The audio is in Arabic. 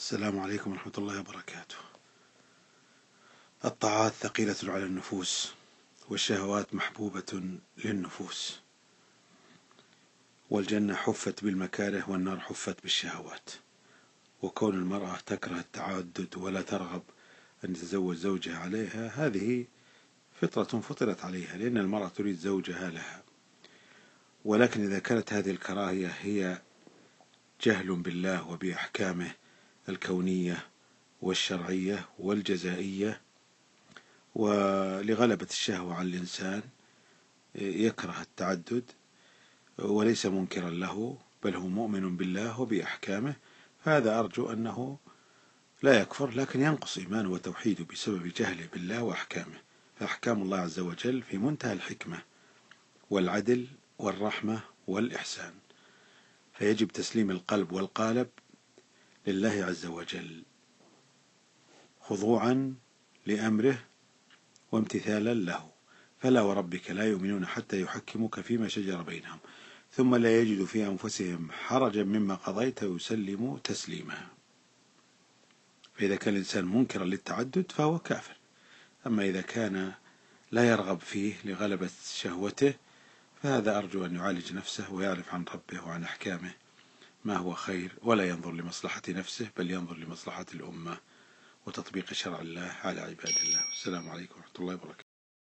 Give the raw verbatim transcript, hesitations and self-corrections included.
السلام عليكم ورحمة الله وبركاته. الطاعات ثقيلة على النفوس، والشهوات محبوبة للنفوس، والجنة حفت بالمكاره والنار حفت بالشهوات. وكون المرأة تكره التعدد ولا ترغب أن تتزوج زوجها عليها، هذه فطرة فطرت عليها، لأن المرأة تريد زوجها لها. ولكن إذا كانت هذه الكراهية هي جهل بالله وبأحكامه الكونية والشرعية والجزائية، ولغلبة الشهوة على الإنسان يكره التعدد وليس منكرا له، بل هو مؤمن بالله وبأحكامه، فهذا أرجو أنه لا يكفر، لكن ينقص إيمانه وتوحيده بسبب جهله بالله وأحكامه. فأحكام الله عز وجل في منتهى الحكمة والعدل والرحمة والإحسان، فيجب تسليم القلب والقالب لله عز وجل خضوعا لأمره وامتثالا له. فلا وربك لا يؤمنون حتى يحكموك فيما شجر بينهم ثم لا يجدوا في أنفسهم حرجا مما قضيت ويسلموا تسليما. فإذا كان الإنسان منكرا للتعدد فهو كافر. أما إذا كان لا يرغب فيه لغلبة شهوته، فهذا أرجو أن يعالج نفسه ويعرف عن ربه وعن أحكامه ما هو خير، ولا ينظر لمصلحة نفسه بل ينظر لمصلحة الأمة وتطبيق شرع الله على عباد الله. السلام عليكم ورحمة الله وبركاته.